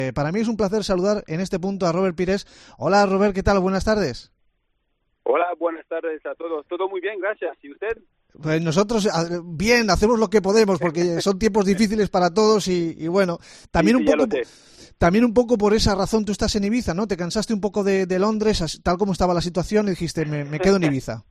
Para mí es un placer saludar en este punto a Robert Pires. Hola Robert, ¿qué tal? Buenas tardes. Hola, buenas tardes a todos. Todo muy bien, gracias. ¿Y usted? Pues nosotros bien, hacemos lo que podemos porque son tiempos difíciles para todos y bueno, también Sí, un ya poco lo sé. también un poco por esa razón tú estás en Ibiza, ¿no? Te cansaste un poco de Londres, tal como estaba la situación y dijiste, me quedo en Ibiza.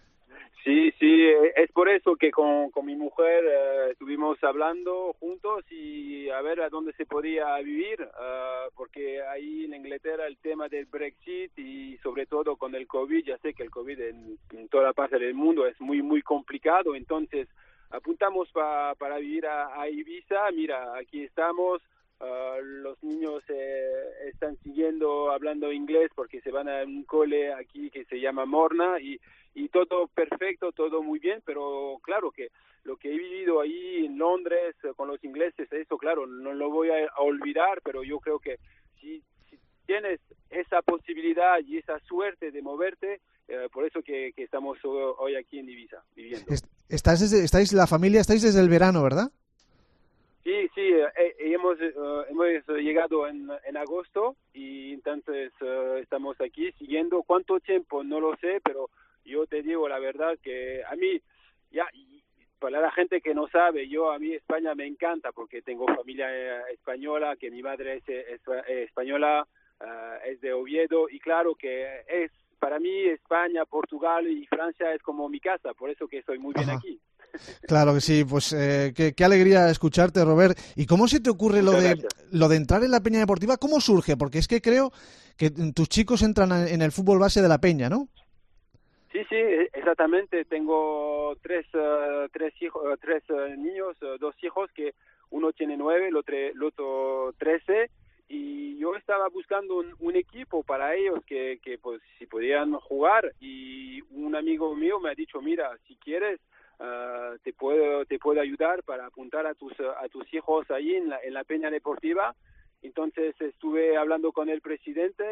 Sí, es por eso que con mi mujer estuvimos hablando juntos y a ver a dónde se podía vivir, porque ahí en Inglaterra el tema del Brexit y sobre todo con el COVID, ya sé que el COVID en toda parte del mundo es muy complicado, entonces apuntamos para vivir a Ibiza. Mira, aquí estamos. Los niños están siguiendo hablando inglés porque se van a un cole aquí que se llama Morna y todo perfecto, todo muy bien, pero claro que lo que he vivido ahí en Londres con los ingleses, eso claro, no lo voy a olvidar, pero yo creo que si tienes esa posibilidad y esa suerte de moverte, por eso que estamos hoy aquí en Ibiza viviendo. Estáis la familia, estáis desde el verano, ¿verdad? Sí, hemos llegado en agosto y entonces estamos aquí siguiendo. ¿Cuánto tiempo? No lo sé, pero yo te digo la verdad que a mí, ya, y para la gente que no sabe, a mí España me encanta porque tengo familia española, que mi madre es española, es de Oviedo y claro que para mí España, Portugal y Francia es como mi casa, por eso que estoy muy bien Ajá. aquí. Claro que sí, pues qué alegría escucharte, Robert. ¿Y cómo se te ocurre Muchas gracias. lo de entrar en la Peña Deportiva? ¿Cómo surge? Porque es que creo que tus chicos entran en el fútbol base de la Peña, ¿no? Sí, exactamente. Tengo tres hijos, tres niños, dos hijos que uno tiene 9, el otro 13 y yo estaba buscando un equipo para ellos que pues si podían jugar y un amigo mío me ha dicho, mira, si quieres te puedo ayudar para apuntar a tus hijos ahí en la Peña Deportiva. Entonces estuve hablando con el presidente,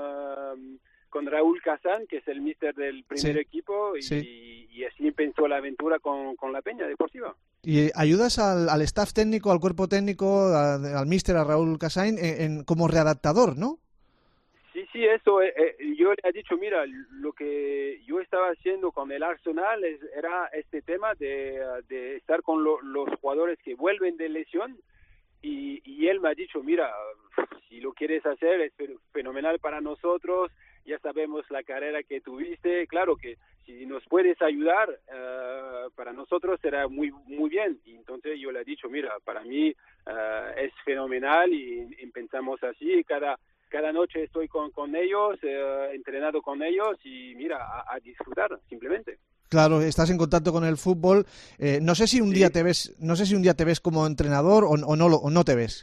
con Raúl Casán, que es el míster del primer Sí, equipo, sí. y así empezó la aventura con la Peña Deportiva. ¿Y ayudas al staff técnico, al cuerpo técnico, al míster, a Raúl Casain, como readaptador, ¿no? Sí, eso, yo le he dicho, mira, lo que yo estaba haciendo con el Arsenal era este tema de estar con los jugadores que vuelven de lesión y él me ha dicho, mira, si lo quieres hacer es fenomenal para nosotros, ya sabemos la carrera que tuviste, claro que si nos puedes ayudar, para nosotros será muy bien. Y entonces yo le he dicho, mira, para mí es fenomenal y pensamos así, cada noche estoy con ellos, entrenado con ellos y mira, a disfrutar simplemente. Claro, estás en contacto con el fútbol. No sé si un día Sí. te ves, no sé si un día te ves como entrenador o no te ves.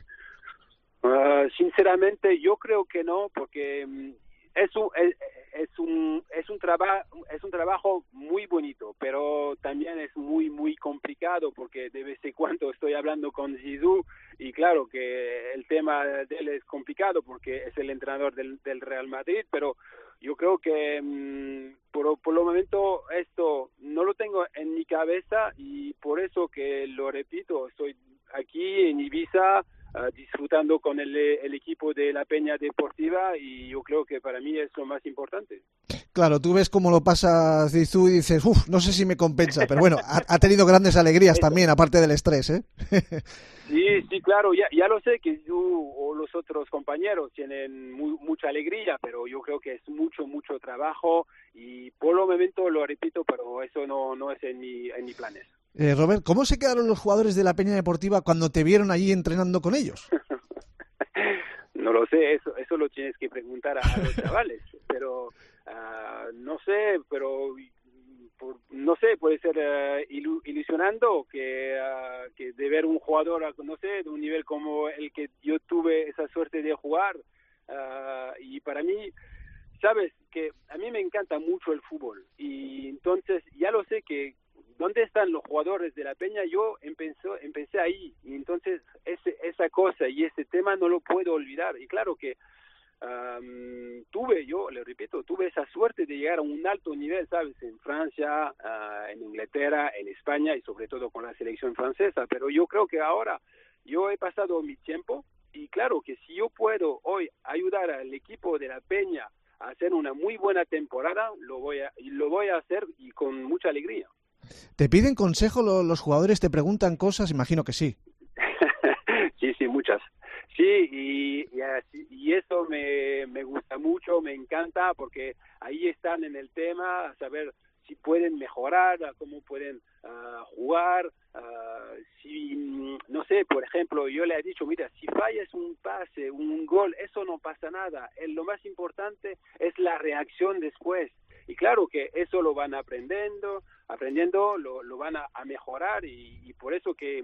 Sinceramente, yo creo que no, porque es un trabajo muy bonito, pero también es muy complicado porque de vez en cuando estoy hablando con Zizou y claro que el tema de él es complicado porque es el entrenador del Real Madrid, pero yo creo que por lo momento esto no lo tengo en mi cabeza y por eso que lo repito, estoy aquí en Ibiza disfrutando con el equipo de la Peña Deportiva y yo creo que para mí es lo más importante. Claro, tú ves cómo lo pasa Zizou y dices, uff, no sé si me compensa, pero bueno, ha tenido grandes alegrías Eso. también, aparte del estrés, ¿eh? Sí, claro, ya lo sé que tú o los otros compañeros tienen mucha alegría, pero yo creo que es mucho trabajo y por lo momento lo repito, pero eso no es en mi planes. Robert, ¿cómo se quedaron los jugadores de la Peña Deportiva cuando te vieron allí entrenando con ellos? No lo sé, eso lo tienes que preguntar a los chavales, pero no sé, pero no sé, puede ser ilusionando que de ver un jugador, no sé, de un nivel como el que yo tuve esa suerte de jugar, y para mí, sabes, que a mí me encanta mucho el fútbol, y entonces ya lo sé que ¿dónde están los jugadores de la Peña? Yo empecé ahí, y entonces esa cosa y ese tema no lo puedo olvidar, y claro que yo le repito, tuve esa suerte de llegar a un alto nivel, ¿sabes? En Francia, en Inglaterra, en España y sobre todo con la selección francesa. Pero yo creo que ahora yo he pasado mi tiempo y claro que si yo puedo hoy ayudar al equipo de la Peña a hacer una muy buena temporada, lo voy a hacer y con mucha alegría. ¿Te piden consejo los jugadores? ¿Te preguntan cosas? Imagino que sí. Sí, muchas. Sí, y eso me gusta mucho, me encanta, porque ahí están en el tema, a saber si pueden mejorar, cómo pueden jugar, si, no sé, por ejemplo, yo le he dicho, mira, si fallas un pase, un gol, eso no pasa nada, lo más importante es la reacción después. Y claro que eso lo van aprendiendo, lo van a mejorar, y por eso que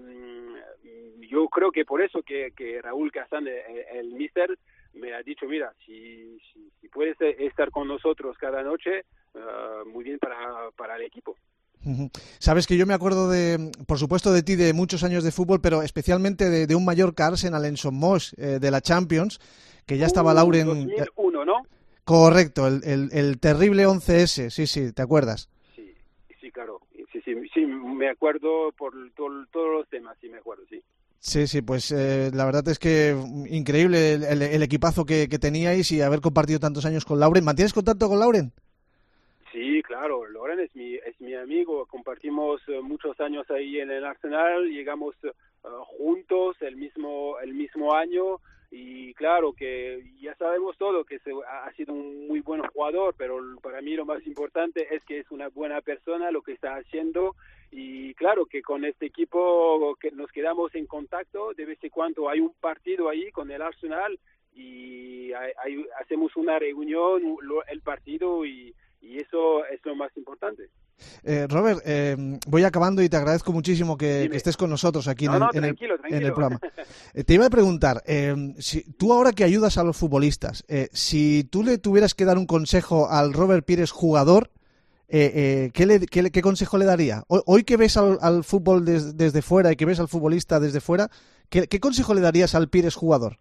yo creo que por eso que Raúl Casán, el míster, me ha dicho, mira, si puedes estar con nosotros cada noche, muy bien para el equipo. Sabes que yo me acuerdo por supuesto de ti, de muchos años de fútbol, pero especialmente de un Mallorca Arsenal en Son Moix, de la Champions, que ya estaba Lauren... 2001, ¿no? Correcto, el terrible 11S, sí, ¿te acuerdas? Sí, claro, sí, me acuerdo por todos los temas, sí me acuerdo, sí. Sí, pues la verdad es que increíble el equipazo que teníais y haber compartido tantos años con Lauren. ¿Mantienes contacto con Lauren? Sí, claro, Lauren es mi amigo, compartimos muchos años ahí en el Arsenal, llegamos juntos el mismo año, y claro que ya sabemos todo que ha sido un muy buen jugador, pero para mí lo más importante es que es una buena persona, lo que está haciendo, y claro que con este equipo que nos quedamos en contacto, de vez en cuando hay un partido ahí con el Arsenal y hacemos una reunión, el partido, y eso es lo más importante. Robert, voy acabando y te agradezco muchísimo que estés con nosotros aquí en el programa. Te iba a preguntar, si tú ahora que ayudas a los futbolistas, si tú le tuvieras que dar un consejo al Robert Pires jugador, ¿qué consejo le daría? Hoy que ves al fútbol desde fuera y que ves al futbolista desde fuera, ¿qué consejo le darías al Pires jugador?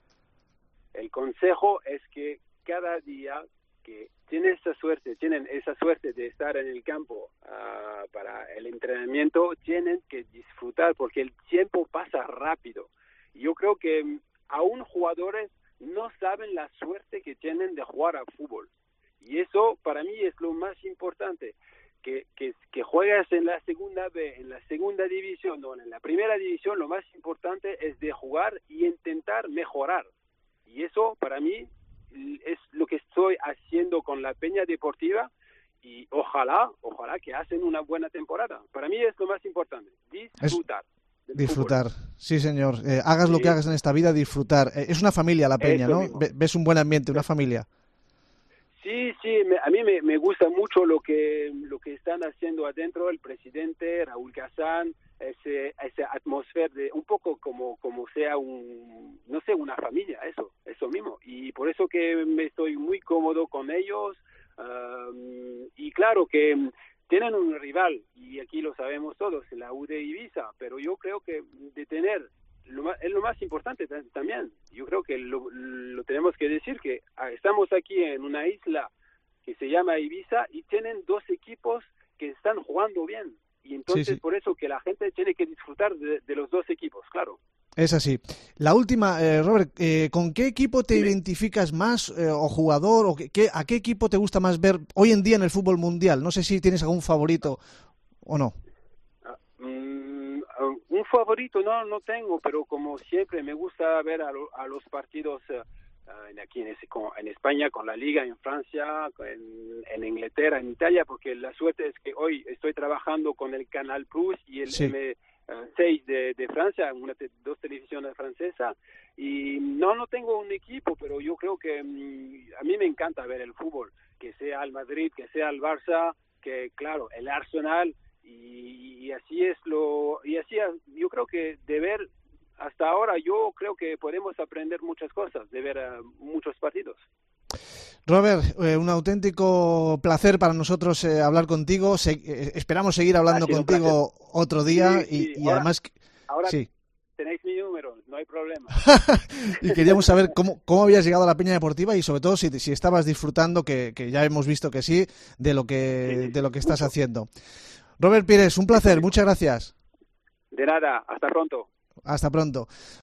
El consejo es que cada día que tienen esa suerte de estar en el campo para el entrenamiento, tienen que disfrutar, porque el tiempo pasa rápido. Yo creo que aún jugadores no saben la suerte que tienen de jugar al fútbol, y eso para mí es lo más importante, que juegas en la segunda B, en la segunda división o en la primera división. Lo más importante es de jugar y intentar mejorar, y eso para mí es lo que estoy haciendo con la Peña Deportiva, y ojalá que hacen una buena temporada. Para mí es lo más importante, disfrutar. Sí, señor. Hagas lo que hagas en esta vida, disfrutar. Es una familia la Peña, ¿no? Ves un buen ambiente, una familia. Sí, a mí me gusta mucho lo que están haciendo adentro, el presidente, Raúl Casán, esa atmósfera de un poco como sea una familia, eso mismo. Y por eso que me estoy muy cómodo con ellos, y claro que tienen un rival, y aquí lo sabemos todos, la UD Ibiza, pero yo creo que de tener es lo más importante también. Yo creo que lo tenemos que decir, que estamos aquí en una isla que se llama Ibiza y tienen dos equipos que están jugando bien, y entonces sí. Por eso que la gente tiene que disfrutar de los dos equipos, claro. Es así. La última, Robert, ¿con qué equipo te identificas más, o jugador, o a qué equipo te gusta más ver hoy en día en el fútbol mundial? No sé si tienes algún favorito o no. Un favorito no tengo, pero como siempre me gusta ver a los partidos aquí en España, con la Liga, en Francia, en Inglaterra, en Italia, porque la suerte es que hoy estoy trabajando con el Canal Plus y el M6 de Francia, dos televisiones francesas, y no tengo un equipo, pero yo creo que a mí me encanta ver el fútbol, que sea el Madrid, que sea el Barça, que claro, el Arsenal, y así yo creo que de ver hasta ahora, yo creo que podemos aprender muchas cosas de ver muchos partidos. Robert, un auténtico placer para nosotros hablar contigo. Esperamos seguir hablando contigo otro día, y ahora, además ahora sí. Tenéis mi número, no hay problema. Y queríamos saber cómo habías llegado a la Peña Deportiva, y sobre todo si estabas disfrutando, que ya hemos visto que sí, de lo que estás haciendo. Robert Pires, un placer, muchas gracias. De nada, hasta pronto. Hasta pronto.